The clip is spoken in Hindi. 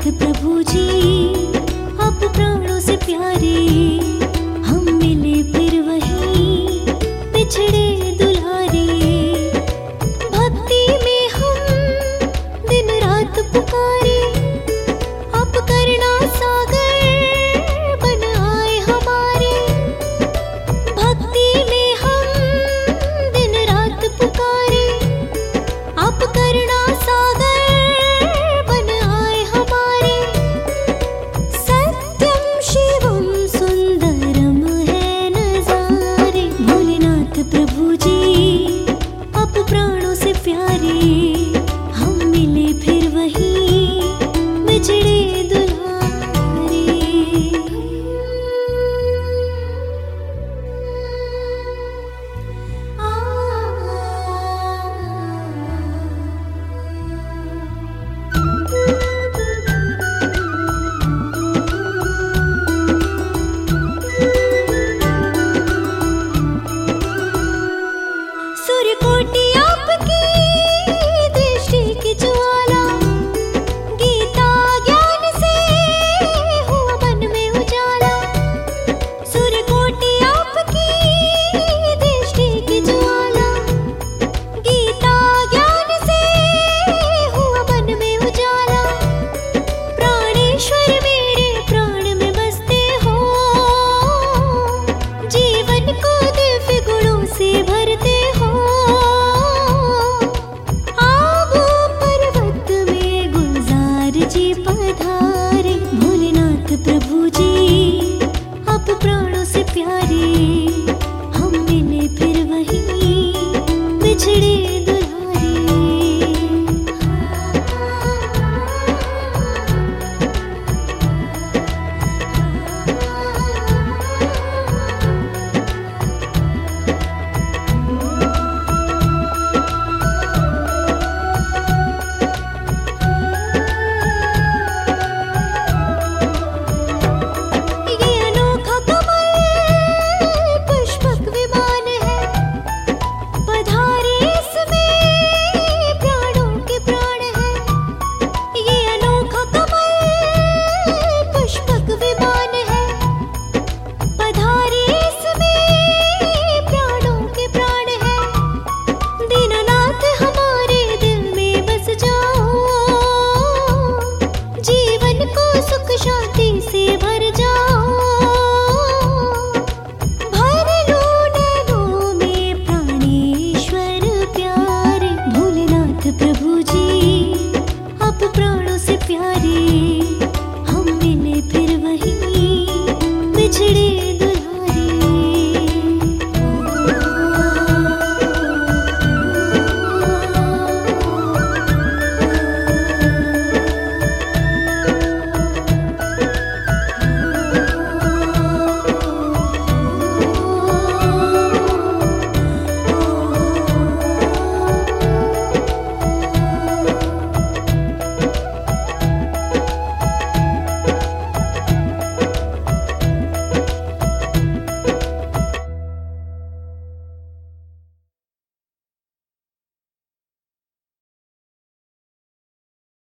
भोलेनाथ प्रभु जी आप प्राणों से प्यारे, हम मिले फिर वहीं बिछड़े दुलारे। भक्ति में हम दिन रात पुकारे, आप करुणा सागर बन आए हमारे। भक्ति में हम दिन रात पुकारे, आप करुणा सागर बन आए हमारे। सत्यम शिवम सुंदरम है नजारे, भोलेनाथ प्रभु जी आप प्राणों से प्यारे, हम मिले फिर वहीं बिछड़े